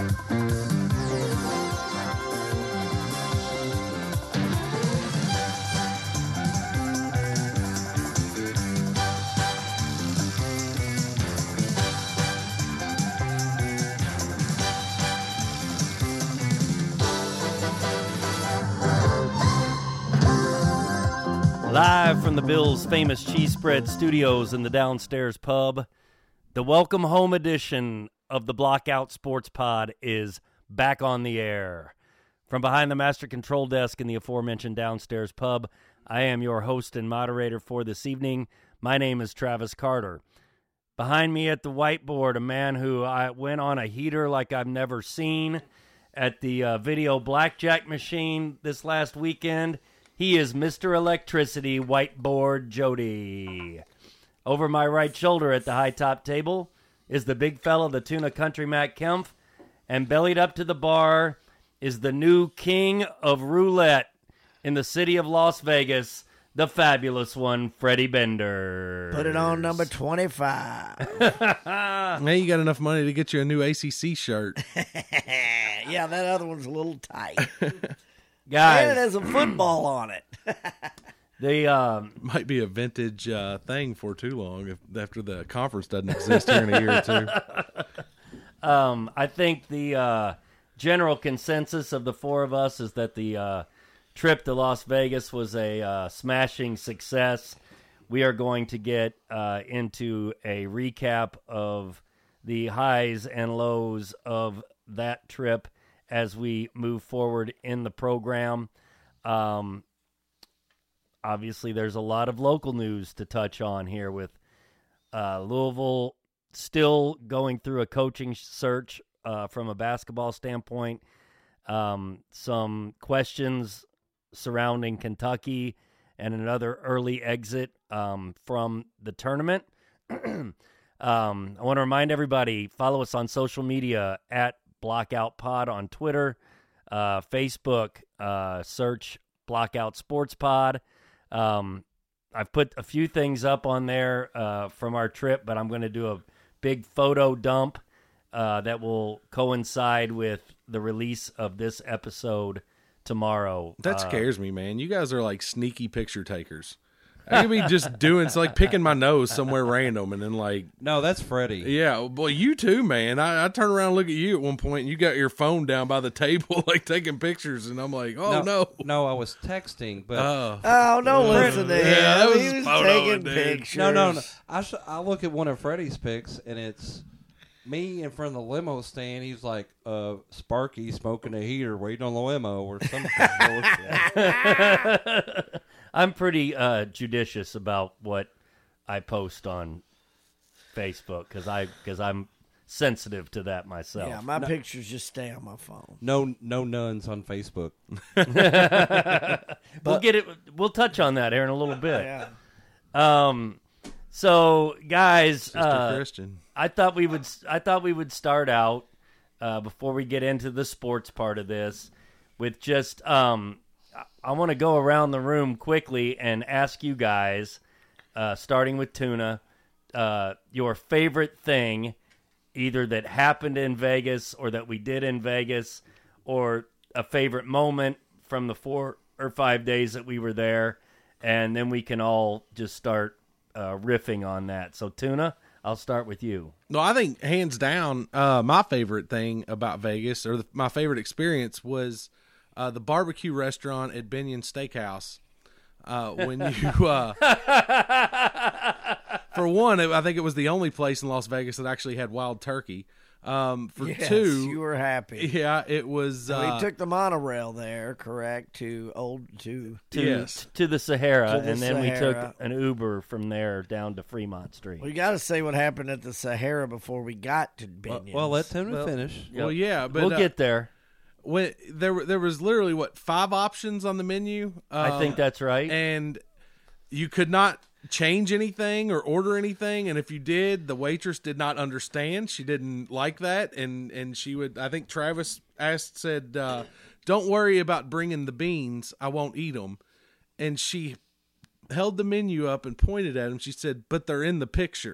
Live from the Bills' famous cheese spread studios in the downstairs pub, the welcome home edition of the Blockout Sports Pod is back on the air. From behind the master control desk in the aforementioned downstairs pub, I am your host and moderator for this evening. My name is Travis Carter. Behind me at the whiteboard, a man who I went on a heater like I've never seen at the video blackjack machine this last weekend. He is Mr. Electricity, Whiteboard Jody. Over my right shoulder at the high top table is the big fella, the Tuna Country Matt Kempf, and bellied up to the bar is the new king of roulette in the city of Las Vegas, the fabulous one, Freddie Bender. Put it on number 25. Now you got enough money to get you a new ACC shirt. Yeah, that other one's a little tight. Guys, And it has a football on it. the Might be a vintage thing for too long after the conference doesn't exist here in a year or two. I think the general consensus of the four of us is that the trip to Las Vegas was a smashing success. We are going to get into a recap of the highs and lows of that trip as we move forward in the program. Obviously, there's a lot of local news to touch on here with Louisville still going through a coaching search from a basketball standpoint. Some questions surrounding Kentucky and another early exit from the tournament. I want to remind everybody, follow us on social media at Blockout Pod on Twitter, Facebook, search Blockout Sports Pod. I've put a few things up on there from our trip, but I'm going to do a big photo dump that will coincide with the release of this episode tomorrow. That scares me, man. You guys are like sneaky picture takers. I could be just doing, it's like picking my nose somewhere random and then like. No, that's Freddie. Yeah, well, you too, man. I turn around and look at you at one point and you got your phone down by the table like taking pictures and I'm like, oh no. No, I was texting, but. Oh, don't listen to him. Yeah, that was he was photo, taking dude. pictures. No. I look at one of Freddie's pics and it's me in front of the limo stand. He's like, Sparky smoking a heater waiting on the limo or something. I'm pretty judicious about what I post on Facebook because I'm sensitive to that myself. Yeah, my pictures just stay on my phone. No nuns on Facebook. We'll touch on that here in a little bit. Yeah. So guys, Sister Christian. I thought we would start out before we get into the sports part of this with just I want to go around the room quickly and ask you guys, starting with Tuna, your favorite thing, either that happened in Vegas or that we did in Vegas, or a favorite moment from the 4 or 5 days that we were there, and then we can all just start riffing on that. So, Tuna, I'll start with you. No, I think hands down, my favorite thing about Vegas, or my favorite experience was the barbecue restaurant at Binion Steakhouse. When you, for one, I think it was the only place in Las Vegas that actually had wild turkey. Yes, two, you were happy. yeah, it was. We took the monorail there, correct, to the Sahara, To the and then we Sahara. took an Uber from there down to Fremont Street. We got to say what happened at the Sahara before we got to Binions. Well, let Tuna finish. Well, yeah, but We'll get there. when there was literally 5 options on the menu. I think that's right. And you could not change anything or order anything, and if you did, the waitress did not understand. She didn't like that, and she would. I think Travis said, "Don't worry about bringing the beans. I won't eat them." And she held the menu up and pointed at him. She said, "But they're in the picture."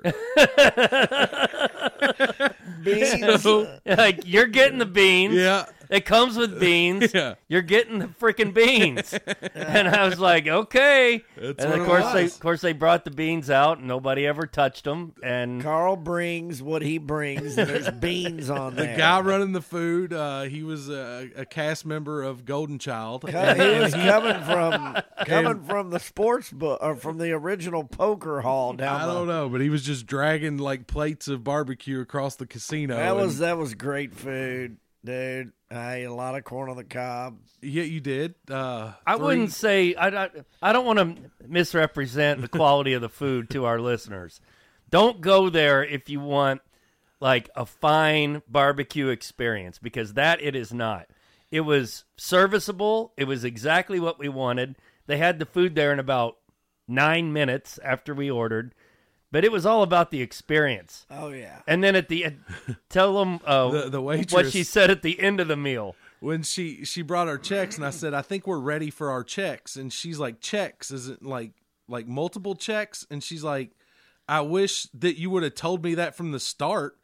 Beans. So, Like, you're getting the beans. yeah. It comes with beans. Yeah. You're getting the freaking beans. And I was like, okay. That's and what of it course, was. of course, they brought the beans out, and nobody ever touched them. And Carl brings what he brings, and there's beans on The there. guy running the food, he was a cast member of Golden Child. He was coming from the sports book or from the original poker hall down. I don't know, but he was just dragging like plates of barbecue across the casino. That was great food, dude. I ate a lot of corn on the cob. Yeah, you did. I wouldn't say I don't want to misrepresent the quality of the food to our listeners. Don't go there if you want like a fine barbecue experience, because that it is not. It was serviceable. It was exactly what we wanted. They had the food there in about 9 minutes after we ordered, but it was all about the experience. Oh yeah. And then at the end, tell them the waitress, what she said at the end of the meal. when she brought our checks, and I said, "I think we're ready for our checks," and she's like, "Checks? Is it like multiple checks?" And she's like, "I wish that you would have told me that from the start."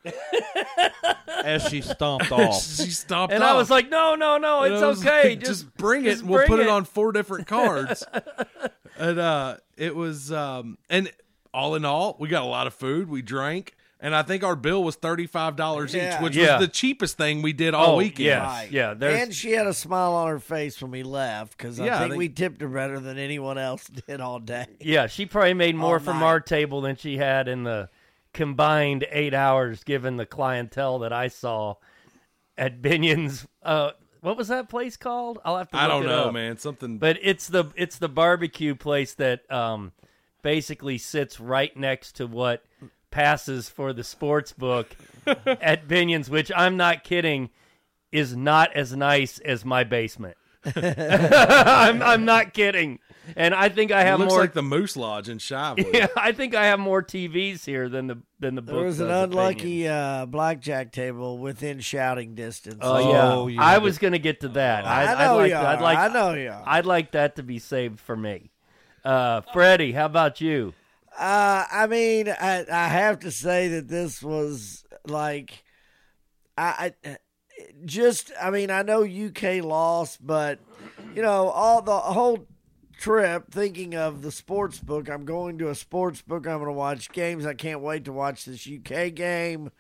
As she stomped off. She stopped And off. I was like, no, And it's I was okay. like, just bring it. just And we'll bring put it on 4 different cards. And it was and all in all, we got a lot of food. We drank, and I think our bill was $35 Yeah. each, which Yeah. was the cheapest thing we did all weekend. yes. Right. Yeah, there's- And she had a smile on her face when we left because Yeah, I I think think- we tipped her better than anyone else did all day. Yeah, she probably made more All from night. our table than she had in the combined 8 hours, given the clientele that I saw at Binion's. What was that place called? I'll have to look I don't it know, up. man. Something. But it's the barbecue place that basically sits right next to what passes for the sports book at Binion's, which I'm not kidding, is not as nice as my basement. I'm not kidding. And I think I it have looks more like the Moose Lodge in Shivewood. yeah, I think I have more TVs here than the book. There was an does at unlucky Binion's. blackjack table within shouting distance. Oh yeah. you I had was going to get to that. I know I'd you like, are. I'd like, I know you are. I'd like that to be saved for me. Freddie, how about you? I mean, I have to say that this was like, I mean, I know UK lost, but you know, all the whole trip thinking of the sports book. I'm going to a sports book. I'm going to watch games. I can't wait to watch this UK game.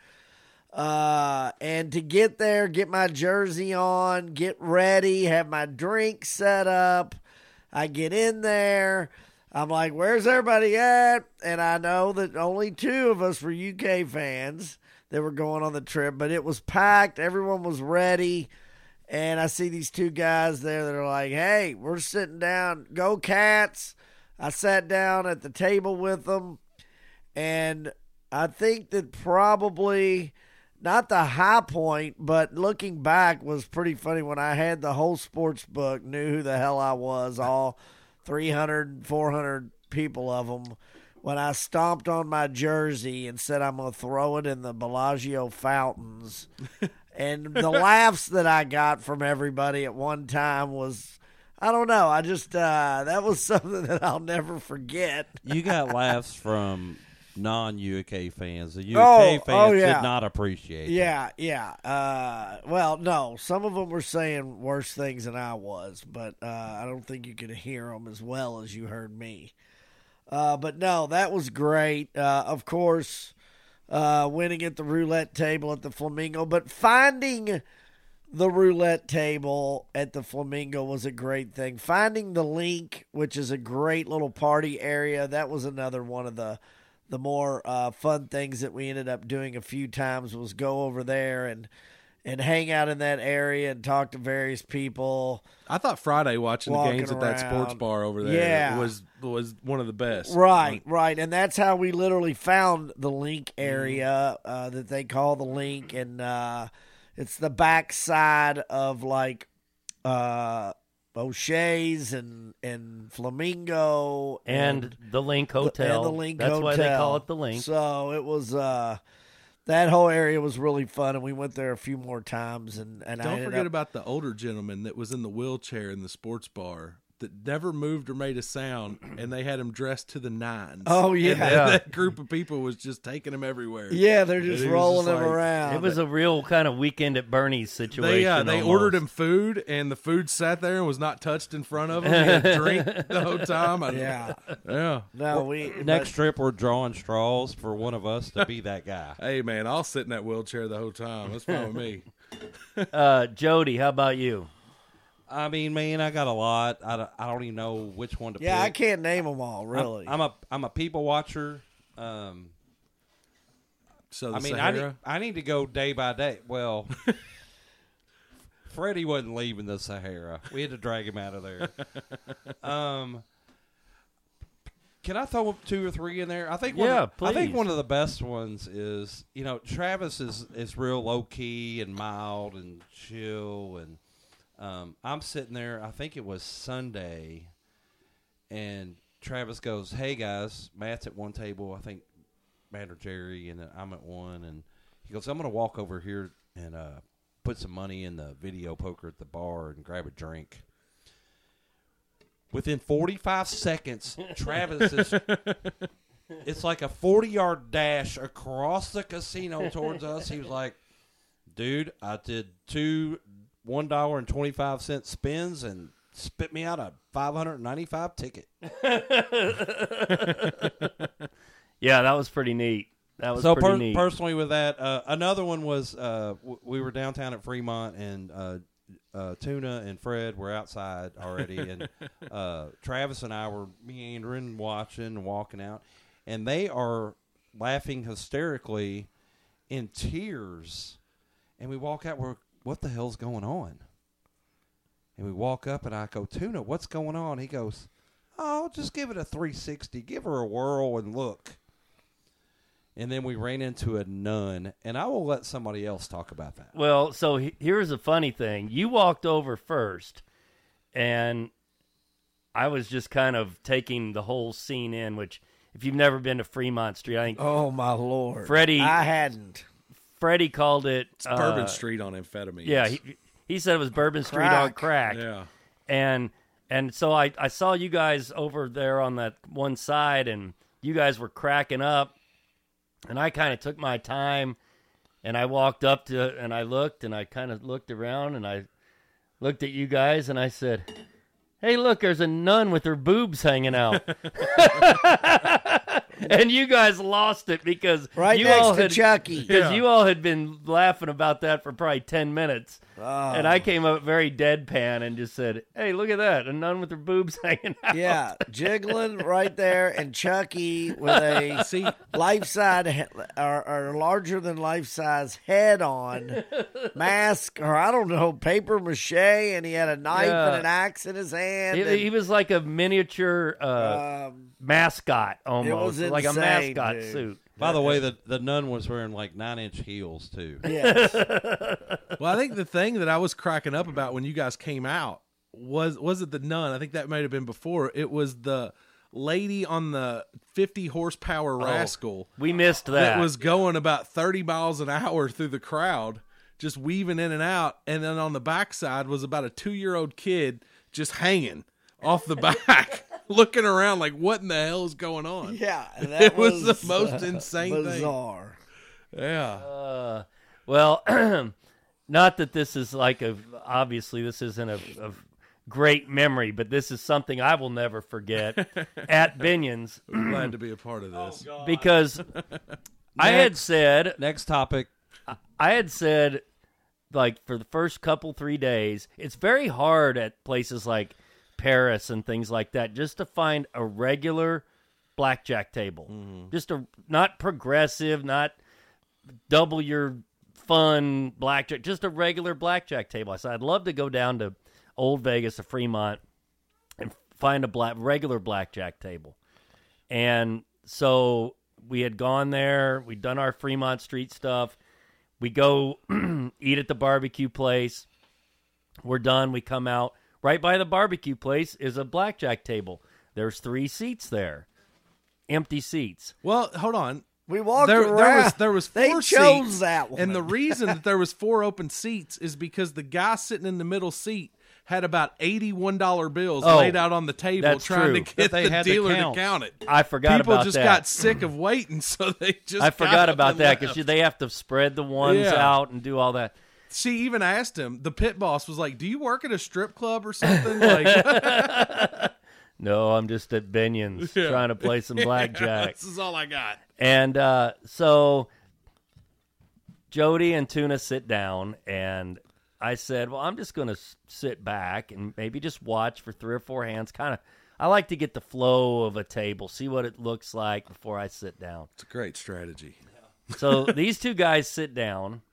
And to get there, get my jersey on, get ready, have my drink set up. I get in there. I'm like, where's everybody at? And I know that only 2 of us were UK fans that were going on the trip, but it was packed. Everyone was ready. And I see these 2 guys there that are like, hey, we're sitting down. Go Cats. I sat down at the table with them. And I think that probably not the high point, but looking back was pretty funny when I had the whole sports book, knew who the hell I was, all 300, 400 people of them. When I stomped on my jersey and said I'm going to throw it in the Bellagio fountains. And the laughs that I got from everybody at one time was, I don't know. I just, that was something that I'll never forget. You got laughs from non-UK fans. The UK fans yeah. did not appreciate it. Yeah. Well, no, some of them were saying worse things than I was, but I don't think you could hear them as well as you heard me. But no, that was great. Of course, winning at the roulette table at the Flamingo, but finding the roulette table at the Flamingo was a great thing. Finding the Link, which is a great little party area, that was another one of the more fun things that we ended up doing a few times was go over there and hang out in that area and talk to various people. I thought Friday watching the Walking games at that sports around. bar over there Yeah. was one of the best. Right. And that's how we literally found the Link area that they call the Link. And it's the backside of like O'Shea's and Flamingo And the Link Hotel. And the Link That's Hotel. why they call it the Link. So it was that whole area was really fun, and we went there a few more times. And I Don't ended forget up, about the older gentleman that was in the wheelchair in the sports bar that never moved or made a sound, and they had him dressed to the nines. Oh, yeah. And that group of people was just taking him everywhere. Yeah, they're just And he was rolling just him like- around. It was a real kind of weekend at Bernie's situation. They almost. ordered him food, and the food sat there and was not touched in front of him. He had a drink the whole time. Yeah. Yeah. No, Next trip, we're drawing straws for one of us to be that guy. Hey, man, I'll sit in that wheelchair the whole time. That's fine with me. Jody, how about you? I mean, man, I got a lot. I don't even know which one to pick. I can't name them all, really. I'm a people watcher. So the I mean, Sahara? I need to go day by day. Well, Freddie wasn't leaving the Sahara. We had to drag him out of there. Can I throw 2 or 3 in there? I think Yeah, I think please. one of the best ones is, Travis is real low key and mild and chill, and I'm sitting there. I think it was Sunday, and Travis goes, "Hey guys, Matt's at one table. I think Matt or Jerry, and I'm at one." And he goes, "I'm going to walk over here and put some money in the video poker at the bar and grab a drink." Within 45 seconds, Travis is. It's like a 40-yard dash across the casino towards us. He was like, "Dude, I did 2 $1.25 spins and spit me out a $595 ticket." Yeah, that was pretty neat. That was So pretty neat. personally, with that, another one was we were downtown at Fremont, and Tuna and Fred were outside already, and Travis and I were meandering, watching, and walking out, and they are laughing hysterically, in tears, and we walk out. We're, what the hell's going on? And we walk up, and I go, "Tuna, what's going on?" He goes, "Oh, just give it a 360, give her a whirl, and look." And then we ran into a nun, and I will let somebody else talk about that. Well, so here's a funny thing. You walked over first, and I was just kind of taking the whole scene in, which, if you've never been to Fremont Street, I think Oh, my Lord. Freddie- I hadn't. Freddie called it... It's Bourbon Street on amphetamines. Yeah, he said it was Bourbon Street on crack. Yeah. And so I saw you guys over there on that one side, and you guys were cracking up. And I kind of took my time, and I walked up to, and I looked, and I kind of looked around, and I looked at you guys, and I said, "Hey, look, there's a nun with her boobs hanging out." And you guys lost it because Right you next all to had, Chucky. because you all had been laughing about that for probably 10 minutes. And I came up very deadpan and just said, "Hey, look at that, a nun with her boobs hanging out." Yeah, jiggling right there, and Chucky with a life-size or larger than life-size head on, mask, or I don't know, paper mache, and he had a knife Yeah. and an axe in his hand. He was like a miniature mascot almost, was like a insane, mascot dude. suit. By the way, the nun was wearing like 9-inch heels too. Yes. Well, I think the thing that I was cracking up about when you guys came out was it the nun? I think that might have been before. It was the lady on the 50 horsepower rascal We missed that. that was going about 30 miles an hour through the crowd, just weaving in and out. And then on the backside was about a 2-year-old kid just hanging off the back, looking around like, what in the hell is going on? Yeah, that It was the most insane thing. bizarre. Yeah. Well, not that this is like obviously this isn't a great memory, but this is something I will never forget at Binion's I'm glad to be a part of this. because I had said, Next topic. like, for the first couple 3 days, it's very hard at places like Paris and things like that just to find a regular blackjack table. Just not progressive, not double your fun blackjack, just a regular blackjack table. I said I'd love to go down to Old Vegas or Fremont and find a regular blackjack table. And so we had gone there, we'd done our Fremont Street stuff. We go eat at the barbecue place. We're done, we come out. Right by the barbecue place is a blackjack table. There's 3 seats there. Empty seats. Well, hold on. We walked There around. was They 4 chose seats, that one. and the reason that there was 4 open seats is because the guy sitting in the middle seat had about $81 bills Oh, laid out on the table that's trying true. to get That they the had to dealer to count. count it. I forgot People about just that. got sick of waiting, so they just I got forgot up about and that left. because they have to spread the ones Yeah. out and do all that. She even asked him. The pit boss was like, "Do you work at a strip club or something?" Like, No, I'm just at Binion's Yeah. trying to play some blackjack. this is all I got. And so Jody and Tuna sit down, and I said, well, I'm just going to sit back and maybe just watch for 3 or 4 hands. Kind of, I like to get the flow of a table, see what it looks like before I sit down. It's a great strategy. So these two guys sit down,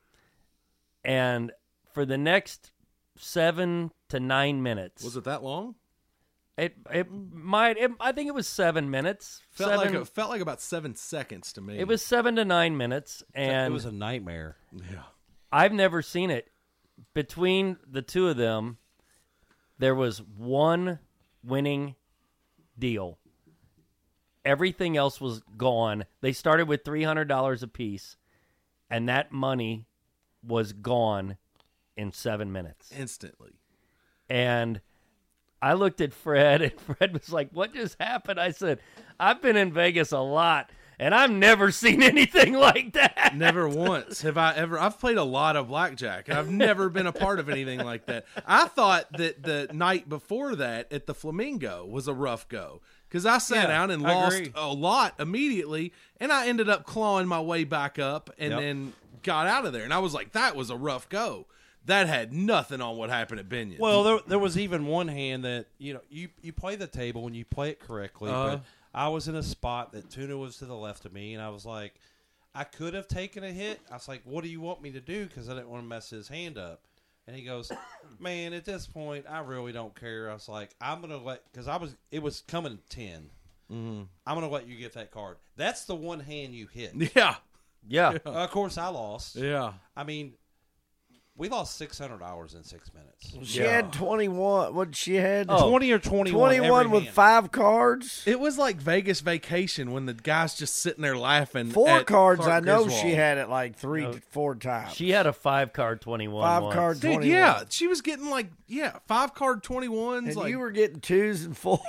and for the next 7 to 9 minutes, Was it that long? I think it was 7 minutes. Felt Seven- like about 7 seconds to me. It was 7 to 9 minutes, and it was a nightmare. Yeah. I've never seen it. Between the two of them, there was one winning deal. Everything else was gone. They started with $300 apiece, and that money was gone in 7 minutes. Instantly. And I looked at Fred, and Fred was like, what just happened? I said, I've been in Vegas a lot, and I've never seen anything like that. Never once have I ever. I've played a lot of blackjack, and I've never been a part of anything like that. I thought that the night before that at the Flamingo was a rough go because I sat Yeah, down and I lost agree. a lot immediately, and I ended up clawing my way back up and Yep. then got out of there. And I was like, that was a rough go. That had nothing on what happened at Binion. Well, there was even one hand that you play the table when you play it correctly. But I was in a spot that Tuna was to the left of me, and I was like, I could have taken a hit. I was like, what do you want me to do? Because I didn't want to mess his hand up. And he goes, man, at this point, I really don't care. I was like, I'm gonna because it was coming 10. Mm-hmm. I'm gonna let you get that card. That's the one hand you hit. yeah, Yeah. Of course, I lost. yeah. I mean, we lost $600 in 6 minutes. She had 21. What she had? Oh. 20 or 21. 21 every with hand. 5 cards. It was like Vegas Vacation when the guy's just sitting there laughing. 4 at cards. Clark I know Griswold. she had it like 4 times. She had a 5-card 21 5 once. card Dude, 21. yeah, she was getting like 5 card 21s. And like you were getting 2s and 4s.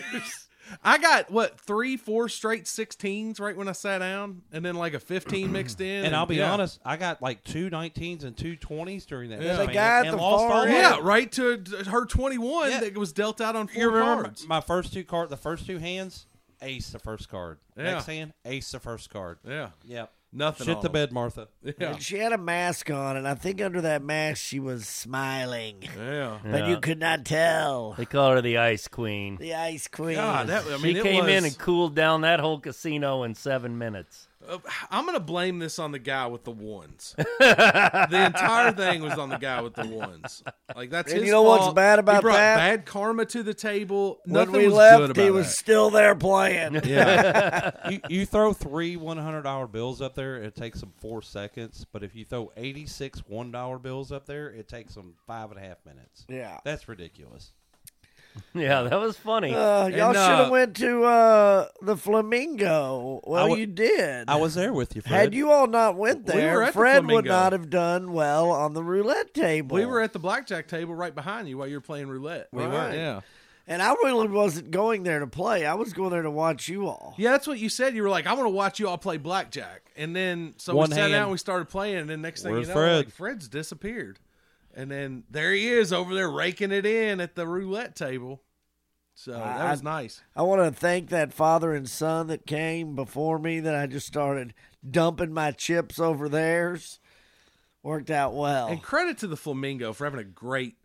I got 3-4 straight 16s right when I sat down, and then like a 15 mixed in. And I'll be yeah. honest, I got like 2 19s and 2 20s during that. Yeah. span The guy at and the lost far all end. of Yeah, it. right to her 21 Yeah. that was dealt out on 4 You remember cards. my first 2 cards? The first 2 hands, ace the first card. Yeah. Next hand, ace the first card. Yeah, Yep. nothing. Shit on the them. bed, Martha. Yeah, And she had a mask on, and I think under that mask she was smiling. yeah. But Yeah. you could not tell. They call her the Ice Queen. The Ice Queen. God, I She mean, it came in was- and cooled down that whole casino in 7 minutes. I'm gonna blame this on the guy with the ones. The entire thing was on the guy with the ones. Like that's And his you know what's fault. bad about he brought that? bad karma to the table. when Nothing we was left, good about he was that. still there playing. Yeah, you throw 3 $100 bills up there, it takes them 4 seconds. But if you throw 86 $1 bills up there, it takes them 5.5 minutes. Yeah. That's ridiculous. Yeah, that was funny. Y'all And, should have went to the Flamingo. Well, you did. I was there with you, Fred. Had you all not went We there, were at the Fred would Flamingo. not have done well on the roulette table. we were at the blackjack table right behind you while you were playing roulette. We were. Yeah, and I really wasn't going there to play. I was going there to watch you all. yeah. That's what you said. You were like, "I want to watch you all play blackjack," and then so One we sat hand. down, and we started playing, and then next thing Where's you know, Fred? like, Fred's disappeared, and then there he is over there raking it in at the roulette table. So that was nice. I want to thank that father and son that came before me that I just started dumping my chips over theirs. Worked out well. And credit to the Flamingo for having a great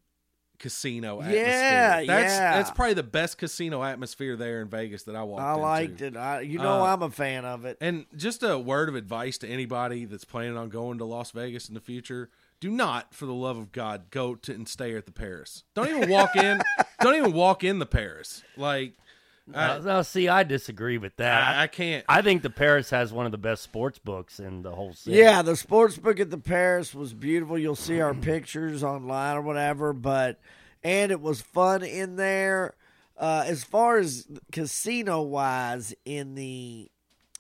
casino atmosphere. Yeah, That's probably the best casino atmosphere there in Vegas that I walked I into. liked it. I'm a fan of it. And just a word of advice to anybody that's planning on going to Las Vegas in the future: do not, for the love of God, go to and stay at the Paris. Don't even walk in. Don't even walk in the Paris. Like, Now, see, I disagree with that. I can't. I think the Paris has one of the best sports books in the whole city. Yeah, the sports book at the Paris was beautiful. You'll see our pictures online or whatever, and it was fun in there. As far as casino wise in the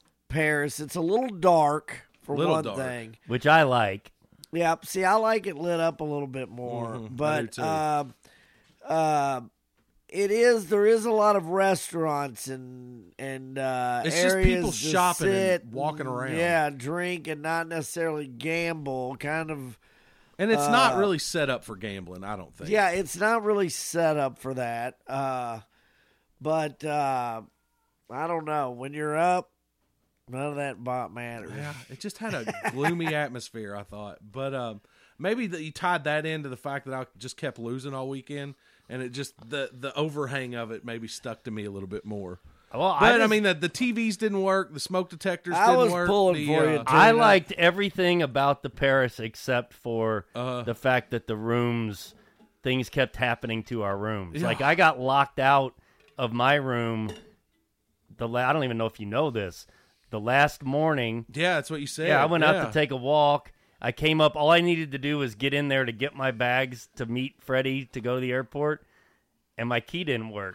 Paris, it's a little dark for Little one dark. thing. Which I like. Yeah, see, I like it lit up a little bit more, Mhm, I do but too. there is a lot of restaurants and It's areas just people to shopping sit and walking around. Yeah, drink and not necessarily gamble. Kind of. And it's not really set up for gambling, I don't think. Yeah, it's not really set up for that. But I don't know. When you're up, none of that matters. Yeah, it just had a gloomy atmosphere, I thought. But maybe that you tied that into the fact that I just kept losing all weekend, and it just the overhang of it maybe stuck to me a little bit more. Well, But I mean, the TVs didn't work, the smoke detectors I didn't was work. pulling for you, too. I liked everything about the Paris except for the fact that the rooms, things kept happening to our rooms. Yeah. Like, I got locked out of my room. I don't even know if you know this. The last morning, Yeah, that's what you said. I went out to take a walk. I came up. All I needed to do was get in there to get my bags to meet Freddie to go to the airport, and my key didn't work.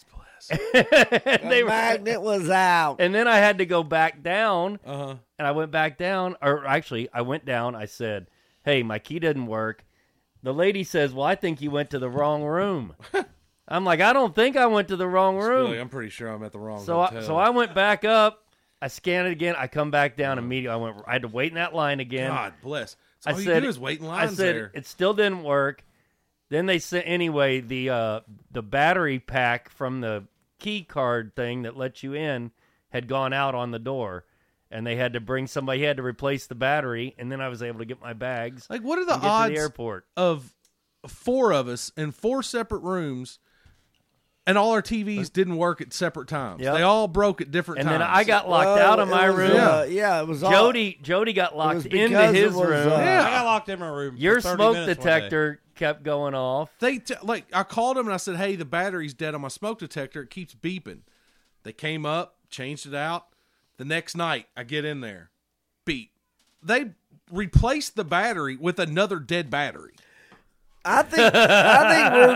The magnet was out. And then I had to go back down, Uh-huh. and I went back down. Or actually, I went down. I said, hey, my key didn't work. The lady says, well, I think you went to the wrong room. I'm like, I don't think I went to the wrong room. Really, I'm pretty sure I'm at the wrong So hotel. I went back up. I scanned it again. I come back down immediately. I had to wait in that line again. God bless. So I all said, you do is wait in lines I said there. it still didn't work. Then they said anyway. The battery pack from the key card thing that lets you in had gone out on the door, and they had to bring somebody. He had to replace the battery, and then I was able to get my bags. Like, what are the and get to odds the airport? of 4 of us in 4 separate rooms, and all our TVs didn't work at separate times? Yep. They all broke at different And times. then I got locked out of my It was, room. yeah, it was all. Jody got locked was into because his it was, room. Yeah. I got locked in my room. Your for 30 smoke minutes one day. detector kept going off. Like, I called them and I said, hey, the battery's dead on my smoke detector. It keeps beeping. They came up, changed it out. The next night, I get in there. Beep. They replaced the battery with another dead battery. I think room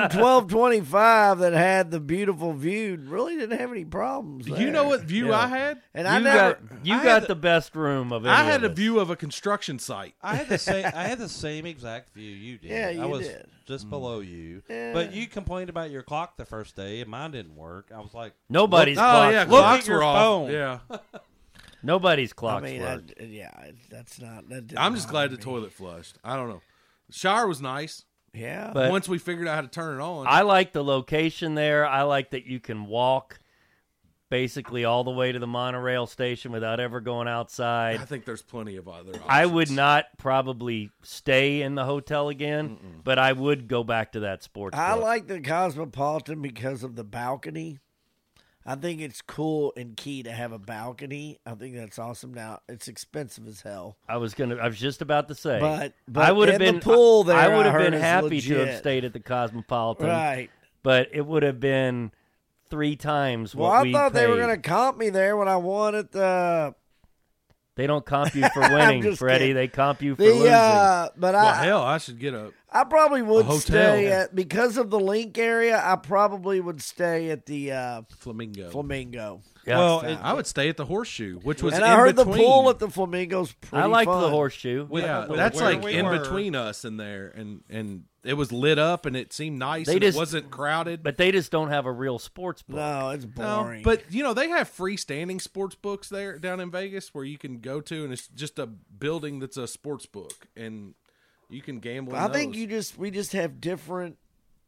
1225 that had the beautiful view really didn't have any problems. You know what view Yeah. I had? And I You never. got I had the best room of any I had of a us. view of a construction site. I had the same exact view you did. Yeah, you I was did. just below you. Yeah. But you complained about your clock the first day, and mine didn't work. I was like, Nobody's Oh, clocks yeah, work. Look clocks at your were off. phone. Yeah. Nobody's I clocks mean, work. that's not. That didn't I'm just glad bother the me. toilet flushed. I don't know. The shower was nice. Yeah, But Once we figured out how to turn it on. I like the location there. I like that you can walk basically all the way to the monorail station without ever going outside. I think there's plenty of other options. I would not probably stay in the hotel again, but I would go back to that sports I book. like the Cosmopolitan because of the balcony. I think it's cool and key to have a balcony. I think that's awesome. Now it's expensive as hell, I was just about to say, but I would have and been the pool there. I would have heard been is happy to have legit. stayed at the Cosmopolitan, Right. but it would have been 3 times Well, what I we thought they were paid. going to comp me there when I won at the They don't comp you for winning, just Freddie. kidding. They comp you for losing. But Well, I hell, I should get a. I probably would hotel. stay at because of the link area. I probably would stay at the Flamingo. Flamingo. Yeah. well, Next it, time. I would stay at the Horseshoe, which was And in I heard between. the pool at the Flamingo's pretty I liked fun. the horseshoe. Yeah, With that's where like we in were. between us and there, and it was lit up and it seemed nice. They And just- it wasn't crowded. But they just don't have a real sports book. No, it's No, boring. but they have freestanding sports books there down in Vegas where you can go to, and it's just a building that's a sports book, and you can gamble. In I think those. we just have different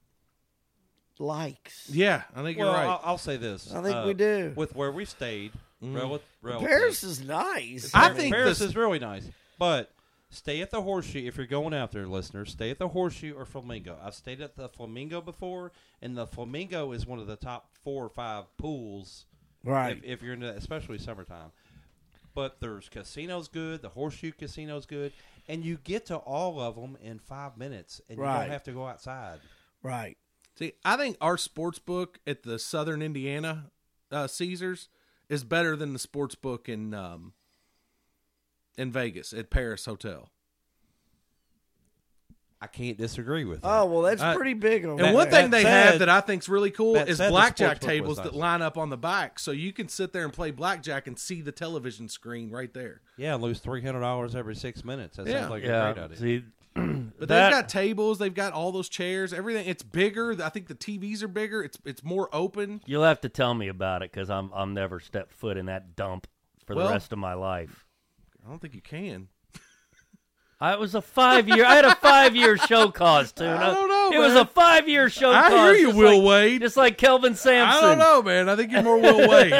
likes. Yeah, I think well, you're right. I'll say this. I think we do. With where we stayed, relative. Paris is nice. I think Paris this- is really nice, but stay at the Horseshoe if you're going out there, listeners. Stay at the Horseshoe or Flamingo. I've stayed at the Flamingo before, and the Flamingo is one of the top 4 or 5 pools. Right. If you're in, especially summertime. But there's casinos good. The Horseshoe Casino's good, and you get to all of them in 5 minutes, and you Right. don't have to go outside. Right. See, I think our sports book at the Southern Indiana Caesars is better than the sports book in Vegas at Paris Hotel. I can't disagree with that. Oh well, that's Uh, pretty big over And there. one thing that they said- have that I think's really cool that is said the blackjack sports book was tables that nice. line up on the back, so you can sit there and play blackjack and see the television screen right there. Yeah, lose $300 every 6 minutes. That Yeah. sounds like a Yeah. great idea. See, But they've got tables, they've got all those chairs, everything. It's bigger. I think the TVs are bigger. It's more open. You'll have to tell me about it because I'm never step foot in that dump for the rest of my life. I don't think you can. It was a 5-year. I had a 5-year show cause, Tuna. I don't know, It was man. a 5-year show cause. I hear you, just Will like, Wade. Just like Kelvin Sampson. I don't know, man. I think you're more Will Wade.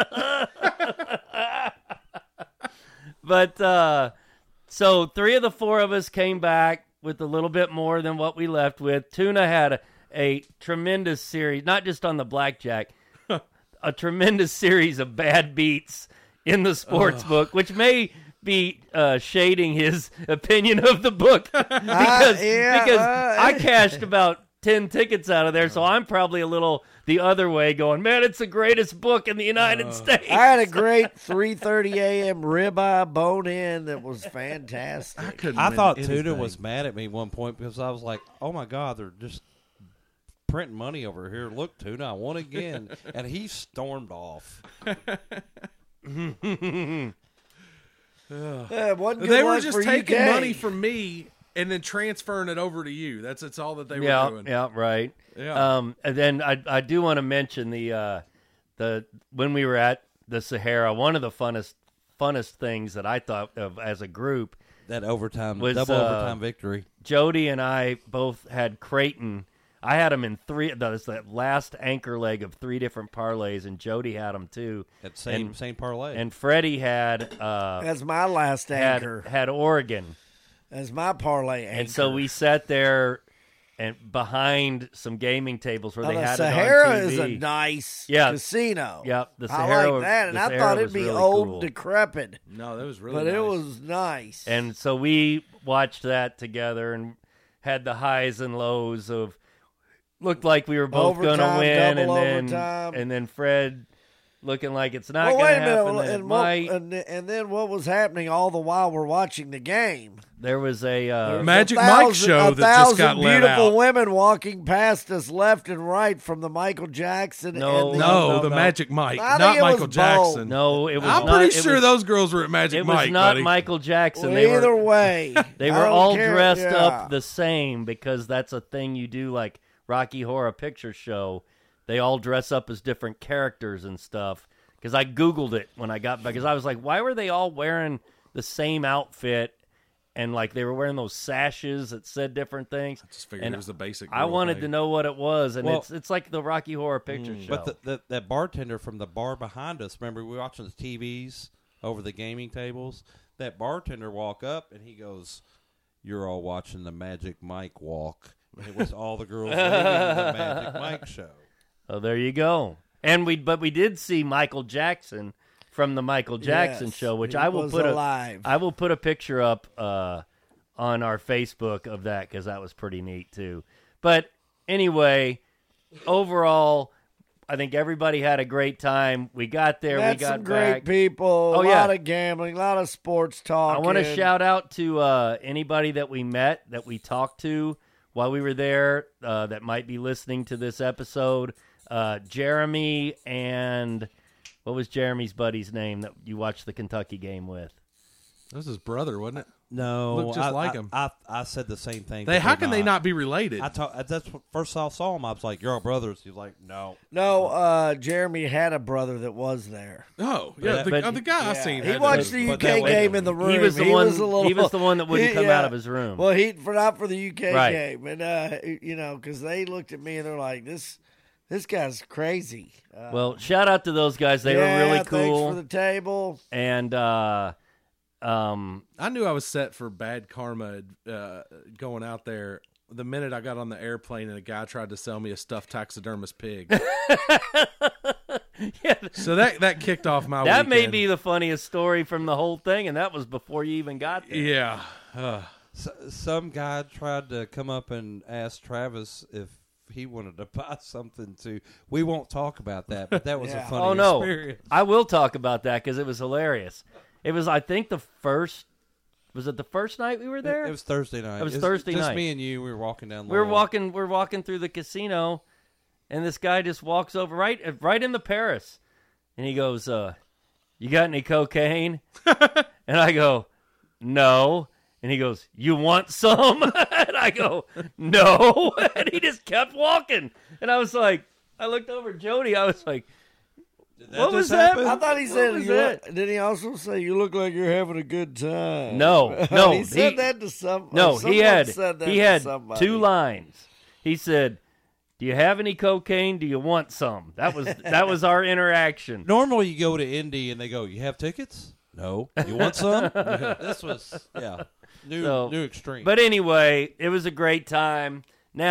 But so 3 of the 4 of us came back with a little bit more than what we left with. Tuna had a tremendous series, not just on the blackjack, a tremendous series of bad beats in the sports book, which may be shading his opinion of the book because I cashed about 10 tickets out of there, so I'm probably a little the other way going, man, it's the greatest book in the United States. I had a great 3:30 a.m. ribeye bone-in that was fantastic. I thought Tuna was mad at me at one point because I was like, oh, my God, they're just printing money over here. Look, Tuna, I won again. And he stormed off. One good They were luck just for taking UK. money from me and then transferring it over to you. That's all that they were doing. Yeah, right. Yeah. And then I do want to mention the when we were at the Sahara, one of the funnest things that I thought of as a group, That overtime, was, double overtime victory. Jody and I both had Creighton. I had him in 3. That was that last anchor leg of 3 different parlays, and Jody had them too. That same parlay. And Freddie had That's my last anchor. had Oregon. That's my parlay anchor. And so we sat there and behind some gaming tables where they the had Sahara it on TV. is a nice Yeah. casino. Yep, the I Sahara. like that, and the I Sahara thought was it'd be really old, cool. decrepit, No, that was really but nice. it was nice. And so we watched that together and had the highs and lows of looked like we were both going to Overtime, win, double and overtime. then Fred looking like it's not well, going wait to a happen. minute, And it might. and then what was happening all the while we're watching the game? There was a Magic Mike show that just got let beautiful out. women walking past us left and right from the Michael Jackson. No. and the, No, the no. Magic Mike, I think not it was Michael both. Jackson. no. It was. I'm not, pretty it sure was, those girls were at Magic It was Mike, not buddy. Michael Jackson. Well, They either were. way, They I were don't all care. dressed Yeah. up the same because that's a thing you do, like Rocky Horror Picture Show. They all dress up as different characters and stuff. Because I Googled it when I got back. Because I was like, why were they all wearing the same outfit? And like they were wearing those sashes that said different things. I just figured And it was the basic. I girl wanted thing. to know what it was, and Well- it's like the Rocky Horror Picture Show. But that bartender from the bar behind us, remember we were watching the TVs over the gaming tables? That bartender walk up and he goes, "You're all watching the Magic Mike walk." And it was all the girls leaving the Magic Mike show. Oh, there you go. And we did see Michael Jackson from the Michael Jackson Yes, show, which he I will was put alive. I will put a picture up on our Facebook of that because that was pretty neat too. But anyway, overall, I think everybody had a great time. We got there, Met we got some great back. people. Oh, a yeah. lot of gambling, a lot of sports talk. I want to shout out to anybody that we met, that we talked to while we were there, that might be listening to this episode. Jeremy and what was Jeremy's buddy's name that you watched the Kentucky game with? That was his brother, wasn't it? No, Looked just like him. I said the same thing. How can they not be related? That's what, first I saw him. I was like, "You're all brothers." He's like, "No." No, Jeremy had a brother that was there. Oh, yeah, But- the guy I Yeah, seen. he had watched that. the but UK that game was- in the room. He was the one. Was a little, he was the one that wouldn't come out of his room. Well, not for the UK Right. game, and because they looked at me and they're like, "This guy's crazy." Well, shout out to those guys. They yeah, were really Thanks cool. for the table. And I knew I was set for bad karma going out there the minute I got on the airplane and a guy tried to sell me a stuffed taxidermist pig. yeah, So that kicked off my that may weekend. be the funniest story from the whole thing, and that was before you even got there. Yeah. Some guy tried to come up and ask Travis if he wanted to buy something too. We won't talk about that, but that was Yeah. a funny Oh no, experience. I will talk about that because it was hilarious. It was, I think, the first. Was it the first night we were there? It was Thursday night. It was It's Thursday just night. me and you. We were walking down. We're Laurel. walking through the casino, and this guy just walks over right in the Paris, and he goes, "You got any cocaine?" And I go, "No." And he goes, "You want some?" And I go, "No." And he just kept walking. And I was like, I looked over at Jody. I was like, what was that? I thought he said, that? did he also say, "You look like you're having a good time"? No. he said that to some. No, he had said that to somebody. 2 lines. He said, "Do you have any cocaine? Do you want some?" That was our interaction. Normally, you go to Indy and they go, "You have tickets? No. You want some?" This was new extreme. But anyway, it was a great time.